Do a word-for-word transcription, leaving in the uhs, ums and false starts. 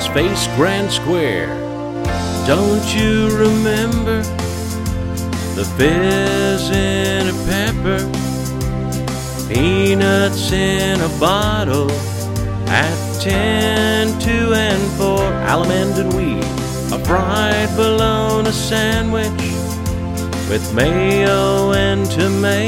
face Grand Square. Don't you remember the fizz in a pepper, peanuts in a bottle at ten, two, and four, almond and wheat, a fried bologna sandwich with mayo and tomato.